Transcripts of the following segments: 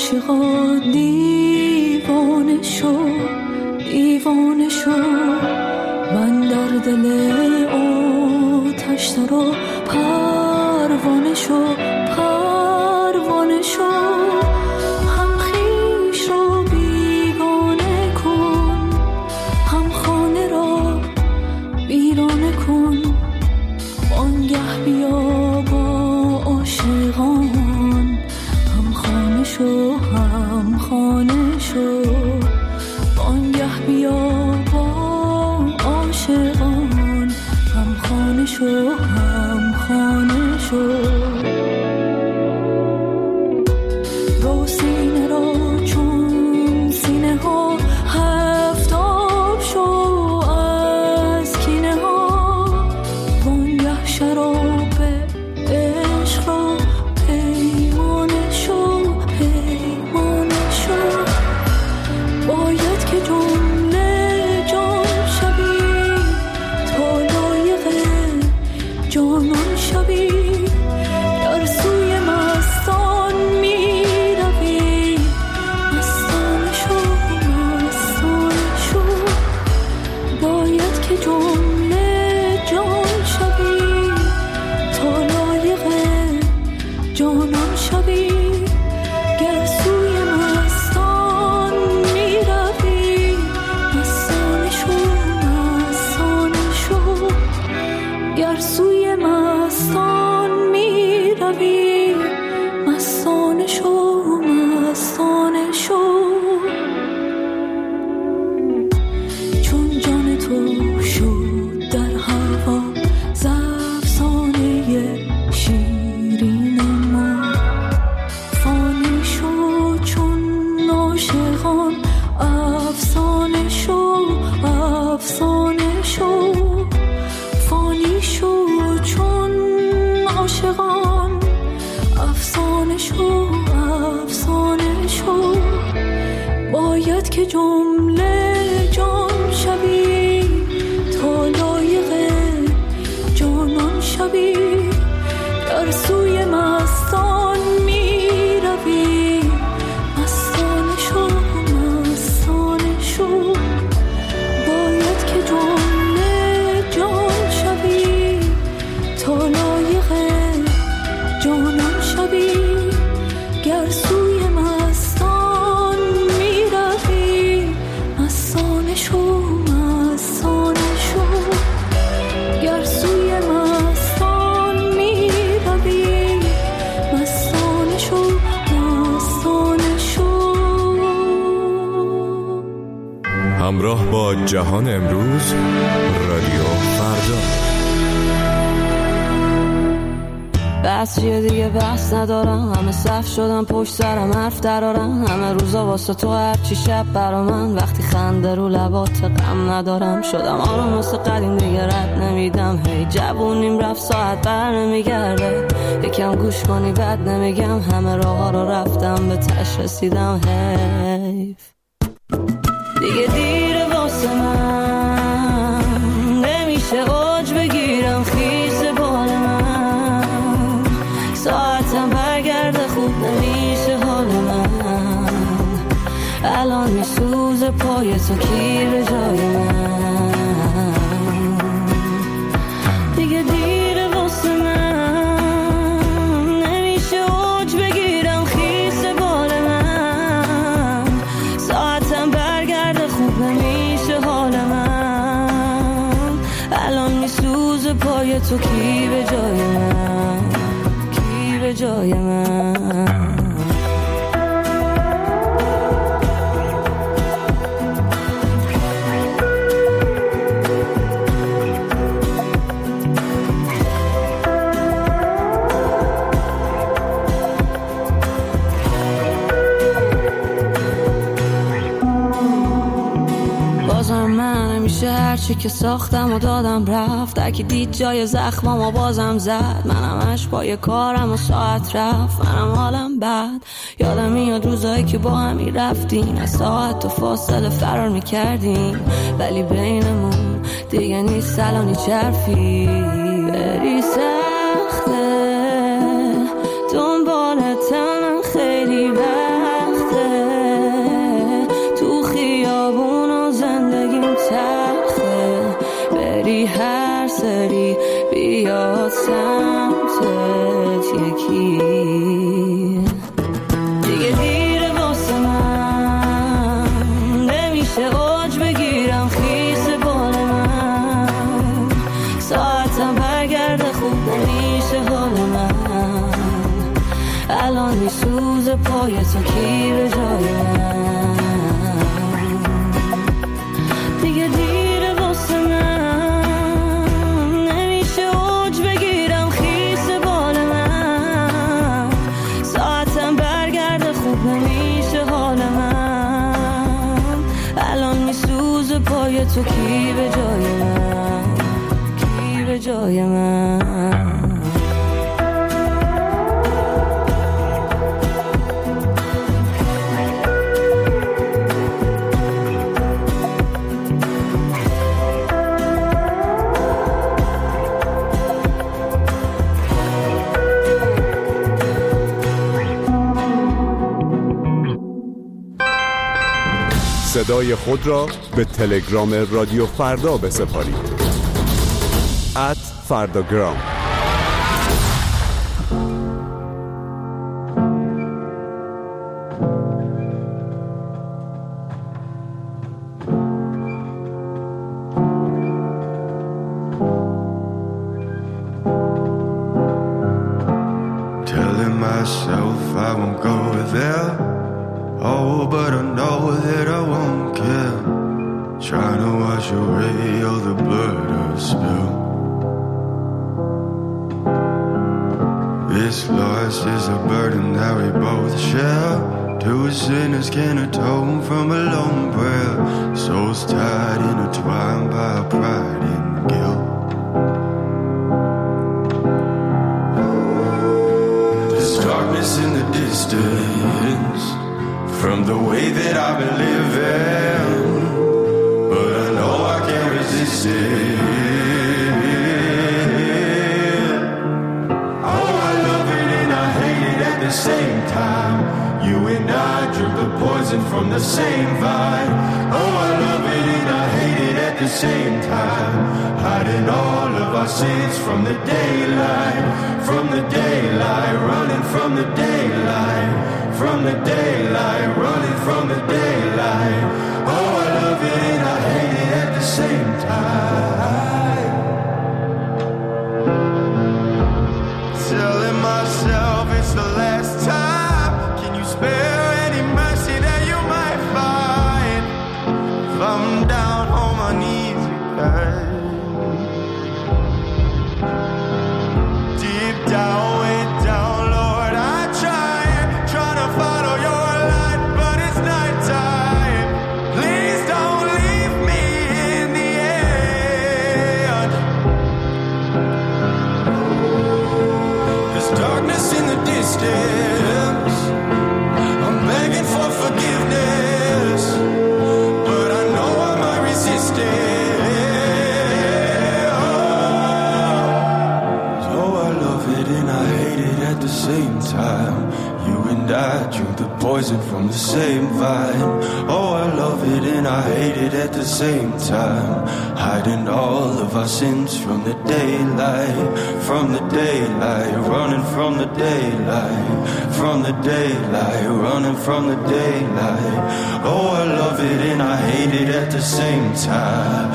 عاشقا دیوانه شو دیوانه شو من در دل آتش درا پروانه شو پروانه شو هم خویش را بیگانه کن هم خانه را ویرانه کن وانگه بیا با عاشقان هم خانه شو هم خانه شو وانگه بیا با عاشقان هم خانه شو هم خانه شو رو سینه را چون سینه ها هفتاب شو از کینه ها وانگه شراب عشق را پیمانه شو پیمانه شو باید که جمله جان شوی تا لایق جانان شوی در سوی مستان می روی مستانه شو مستانه شو باید که جمله جان شوی تا لایق جانان شوی گر سوی مستان می روی مستانه شو مستانه شو گر سوی مستان می روی مستانه شو مستانه شو چون جان تو شد در هوا ز افسانه شیرین ما فانی شو چون عاشقان افسانه شو افسانه شو فانی شو چون عاشقان افسانه شو افسانه شو باید که جمله جان شوی تا لایق جانان شوی در سوی مستان می روی مستانه شو مستانه شو باید که جمله جان شوی تا لایق جانان شوی گر سوی مستان می روی مستانه شو مستانه شو گر سوی مستان می روی مستانه شو مستانه شو همراه با جهان امروز رادیو فردا. بس چیه دیگه بس ندارم همه صف شدم پشت سرم حرف درارم همه روزا واسه تو هرچی شب برا من وقتی خنده رو لبات غم ندارم شدم آرام واسه قدیم دیگه رد نمیدم هی جوونیم رفت ساعت بر نمیگرده یکم گوش کنی بد نمیگم همه راه ها رو رفتم به تش رسیدم حیف دیگه دیره واسه من نمیشه اوج بگیرم خیس بال من ساعتم برگرده خوب نمیشه حال من الان میسوزه پای تو کی به جای من دیگه دیره واسه من نمیشه اوج بگیرم خیس بال من ساعتم برگرده خوب نمیشه حال من الان میسوزه پای تو کی به جای من کی به جای من هرچی که ساختم و دادم رفت درکی دید جای زخمم و بازم زد منم همش پای کارم و ساعت رفت منم حالم بد یادم میاد روزایی که با همی رفتیم از ساعت و فاصله فرار میکردیم ولی بینمون دیگه نیست الانی چرفی بری سخته دنبالتم خیلی وقته یکی یکی. دیگه دیره واسه من، نمیشه اوج بگیرم خیس بال من. ساعتم برگرده خوب نمیشه حال من. الان میسوزه پای تو کی به جای من. دیگه دیره واسه من، نمیشه اوج بگیرم خیس بال من. ساعتم برگرده خوب نمیشه حال من. الان میسوزه پای تو کی به جای من، کی به جای من. صدای خود را به تلگرام رادیو فردا بسپارید. @فرداگرام. Telling myself I won't go there. Oh, but I know that I won't care. Trying to wash away all the blood I've spilled. This loss is a burden that we both share. Two sinners can atone from a lone prayer. Souls tied, intertwined by pride and guilt. There's darkness in the distance from the way that I've been living, but I know I can't resist it. Oh, I love it and I hate it at the same time. You and I drink the poison from the same vine. Oh, I love it and I hate it at the same time. Hiding all of our sins from the daylight, from the daylight, running from the daylight. From the daylight, running from the daylight. Oh, I love it and I hate it at the same time. Telling myself it's the last time. Can you spare any mercy that you might find? If I'm down on my knees again, deep down, way down, Lord, I try. Trying to follow your light, but it's nighttime. Please don't leave me in the end. There's darkness in the distance. I'm begging for forgiveness, but I know I might resist it. Oh, I love it and I hate it at the same time. You and I drink the poison from the same vine. Oh, I love it and I hate it at the same time. Hiding all of our sins from the daylight, from the daylight, running from the daylight, from the daylight, running from the daylight. Oh, I love it and I hate it at the same time.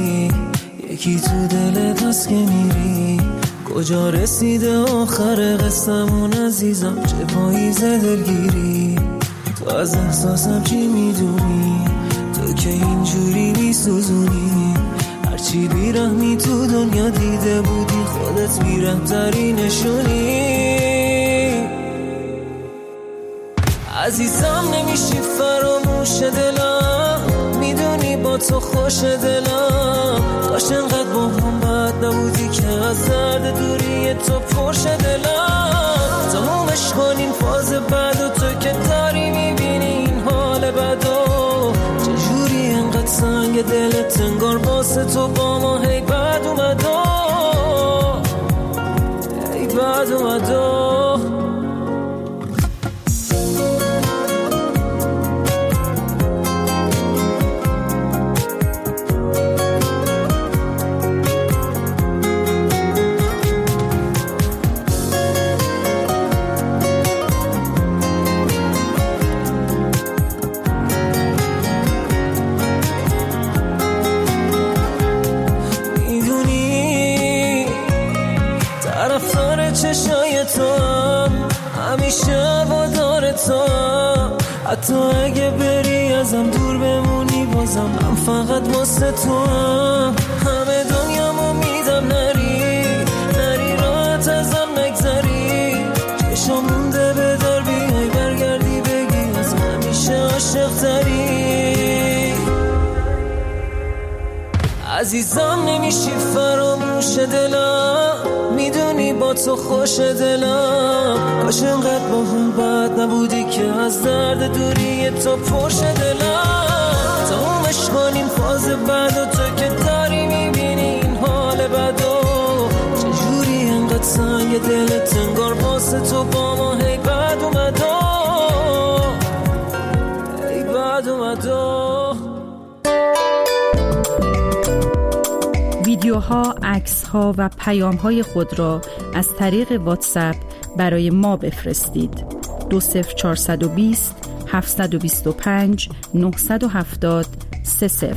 میری، یکی تو دلت هست که میری. کجا رسیده آخر قصمون عزیزم، چه پاییز دلگیری. تو از احساسم چی میدونی، تو که اینجوری میسوزونی. هرچی بیرحمی تو دنیا دیده بودی، خودت بیرحم‌تری نشونی. عزیزم نمیشی فراموش دلم، میدونی با تو خوش دلم. کاش انقدر با هم بد نبودی که از درد دوری تو پرش دلم. تمومش کنین فاز بعد و تو که داری میبینی این حال بدو. چجوری انقدر سنگ دلت انگار واسه تو با ما هی بد اومدو، هی بد اومدو. چشای تو هم همیشه وادار تو هم. حتی اگه بری ازم دور بمونی بازم من فقط واسه تو هم. همه دنیامو میدم نری، نری راحت ازم نگذری. چشم مونده به در بیای برگردی بگی از همیشه عاشق تری. عزیزم نمیشی فراموش دلم، میدونی با تو خوش دلم. کاش انقدر با هم بد نبودی که از درد دوری تو پرش دلم. تمومش کنیم فاز بعد و تو که داری میبینی این حال بدو. چجوری انقدر سنگ دلت انگار واسه تو با ما هی بد اومدو، هی بد اومدو. ویدیوها، عکس‌ها و پیام‌های خود را از طریق واتساپ برای ما بفرستید. 20420 725 970 30.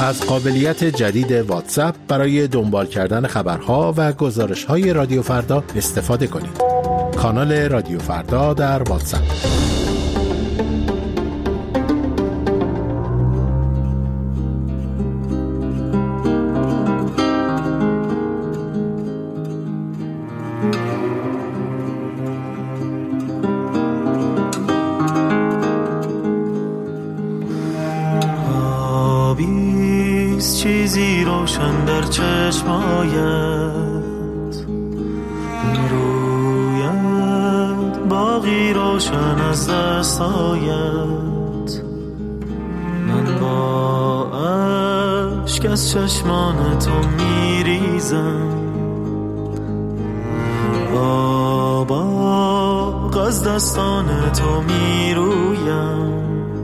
از قابلیت جدید واتساپ برای دنبال کردن خبرها و گزارش‌های رادیو فردا استفاده کنید. کانال رادیو فردا در واتساپ. چیزی روشن در چشمایت رویت، باقی روشن از دستایت. من با اشک از چشمان تو میریزم، با باغ از دستان تو میرویم.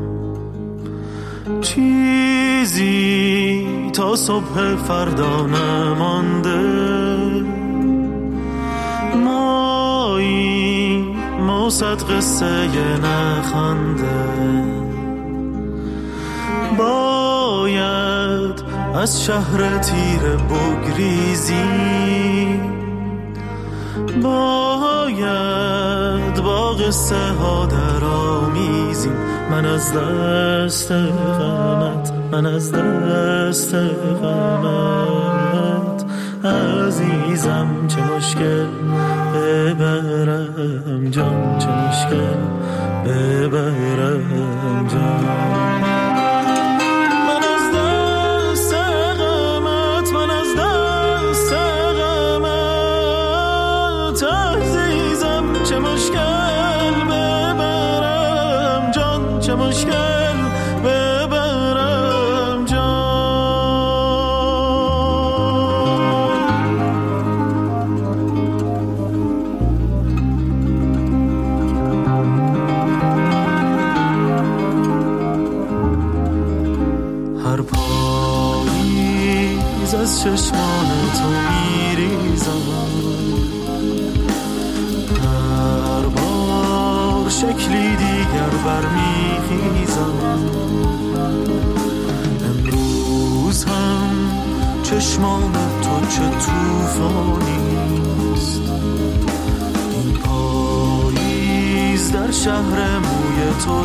چیزی تا صبح فردا نمانده، مایی موسد قصه نخنده. باید از شهر تیره بگریزی، باید با قصه ها در آمیزیم. من از دست غمت، من از دست غمت عزیزم، چه مشکل ببرم جان، چه مشکل ببرم جان. چشمان تو میریزم، هر بار شکلی دیگر برمیخیزم. امروز هم چشمان تو چه توفانیست، این پاییز در شهر موی تو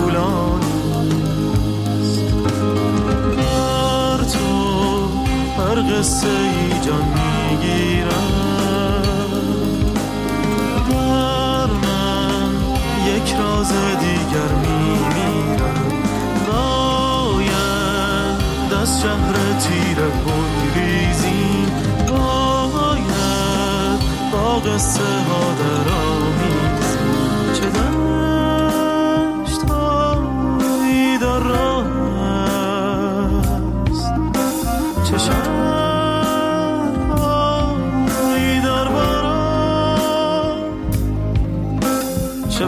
طولانیست. هر قصه ای جان میگیرم، در من یک راز دیگر میمیرم. باید از شهر تیره بگریزیم، باید با قصه ها در آمیزیم. چه دشت هایی در راه است، چه شهرهایی در باران، چه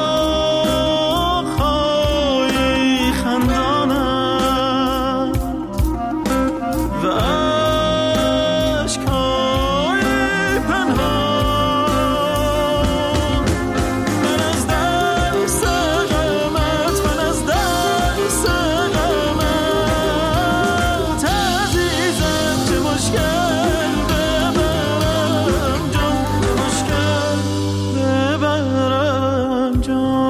باغ‌های خندانند و اشک‌های پنهان. من از دست غمت، من از دست غمت عزیزم، چه مشکل ببرم جان، چه مشکل ببرم جان.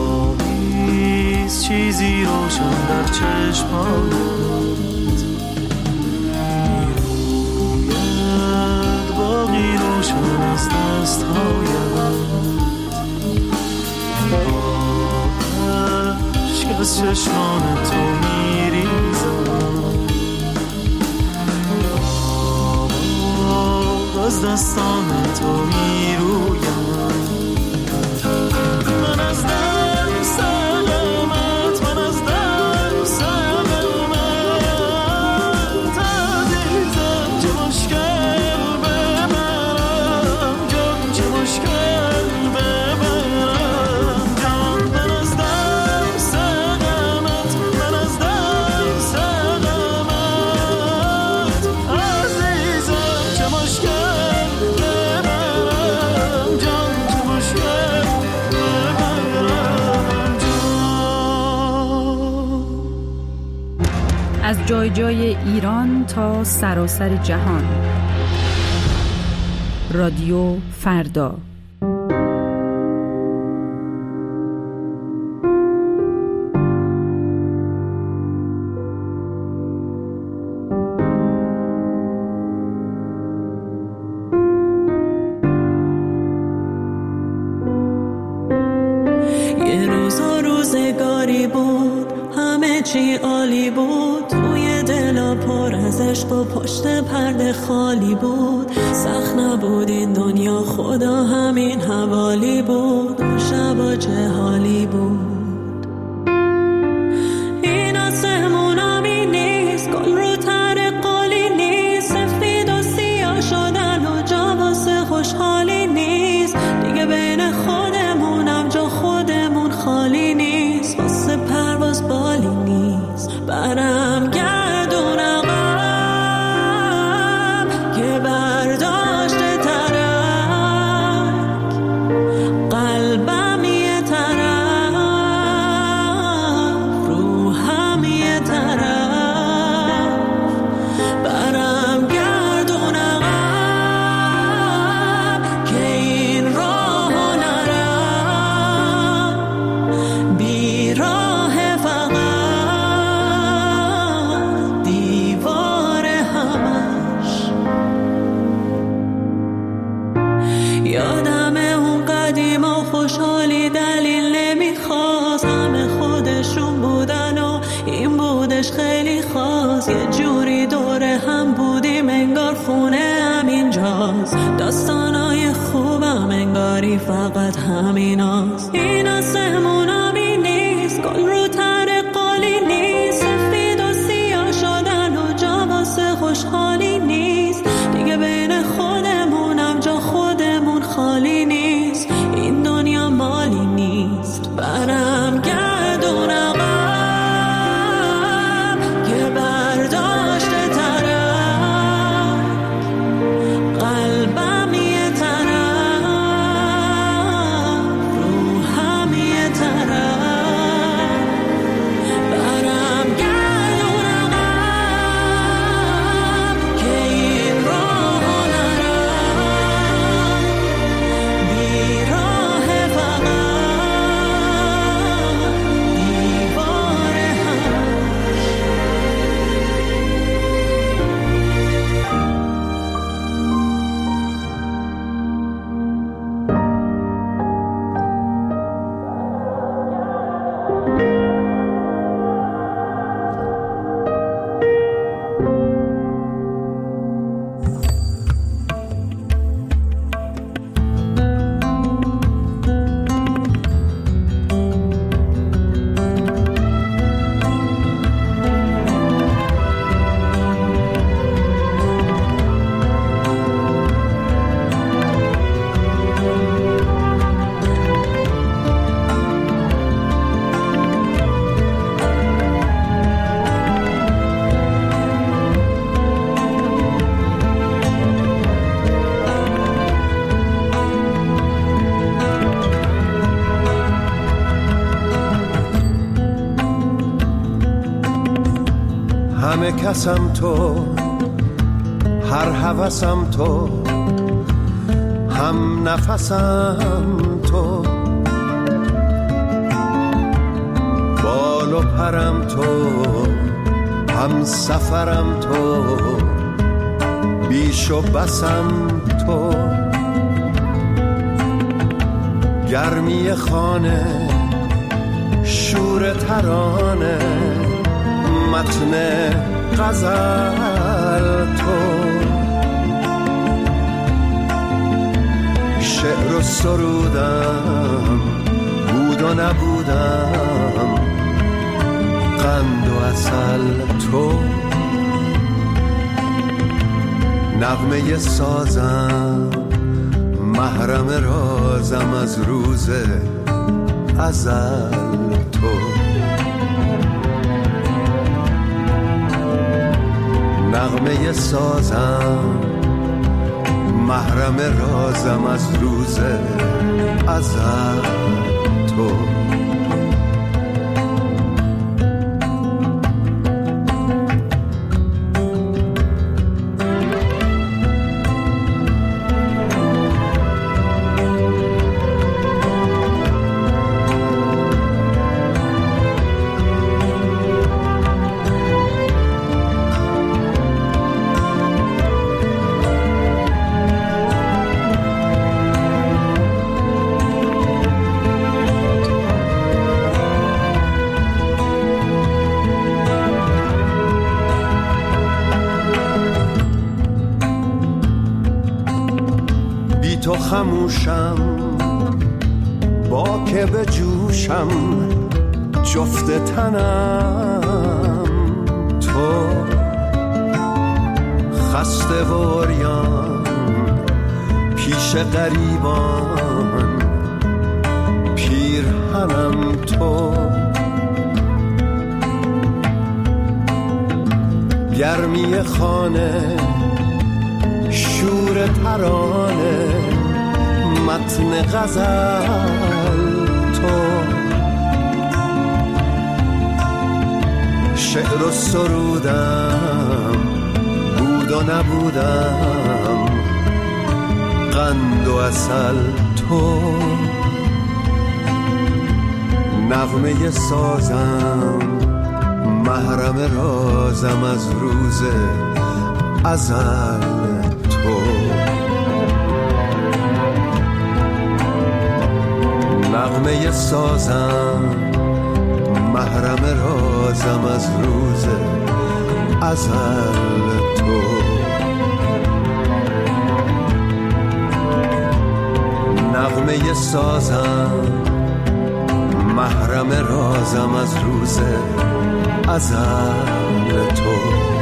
چیزی روشن در چشمانت چشمان تو میریزم، از دستان تو میرویم. من از در سلامت، من از در سلامت، عزیزم چه مشکل ببرم جان، چه مشکل ببرم جان. من از در سلامت، من از در سلامت، عزیزم چه مشکل ببرم جان، چه مشکل ببرم جان. از جای جای ایران تا سراسر جهان، رادیو فردا. یه روزا روزگاری بود همه چی عالی بود، توی دلا پر از عشق و پشت پرده خالی بود. سخت نبود این دنیا، خدا همین حوالی بود. اون شبا چه حالی بود. این آسمون آبی نیست، گل رو تر قالی نیست، سفید و سیاه شدن و جا واسه خوشحالی نیست. دیگه بین خودمونم جا خودمون خالی نیست، واسه پرواز بالی نیست. برم گردون عقب که برداشته ترک، قلبم یه طرف، روحم یه طرف. برم گردون عقب که این راهو نرم، بیراه فقط دیوار همش. یادم اون قدیما خوشحالی دلیل نمیخواست، همه خودشون بودن و این بودش خیلی خاص. یه جوری دوره هم بودیم انگار خونه همینجاست، داستانای خوبم انگاری فقط همیناست. این آسمون آبی نیست، گل رو تر قالی نیست، سفید و سیاه شدن و جا واسه خوشحالی نیست. دیگه بین خودمونم جا خودمون خالی نیست، این دنیا مالی نیست. برم گردون عقب که برداشته ترک، قلبم یه طرف، روحم یه طرف. برم گردون عقب که این راهو نرم، بیراه فقط دیوار همش. همه کسم تو، هر هوسم تو، هم نفسم تو، بال و پرم تو، هم سفرم تو، بیش و بسم تو. گرمی خانه، شور ترانه متن غزل تو، شعر و سرودم بود و نبودم، قند و عسل تو، نغمه سازم محرم رازم از روز ازل تو، نغمه سازم محرم رازم از روز ازل تو. تو خموشم با که به جوشم، جفت تنم تو، خسته و عریان پیش غریبان، پیرهنم تو، گرمی خانه شور ترانه متن غزل تو، شعر و سرودم بود و نبودم، قند و عسل تو، نغمه سازم محرم رازم از روز ازل تو، نغمه سازم محرم رازم از روز ازل تو، نغمه سازم محرم رازم از روز ازل تو،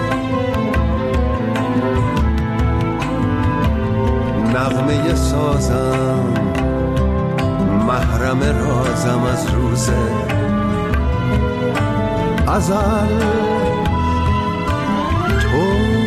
نغمه سازم محرم رازم از روز ازل تو.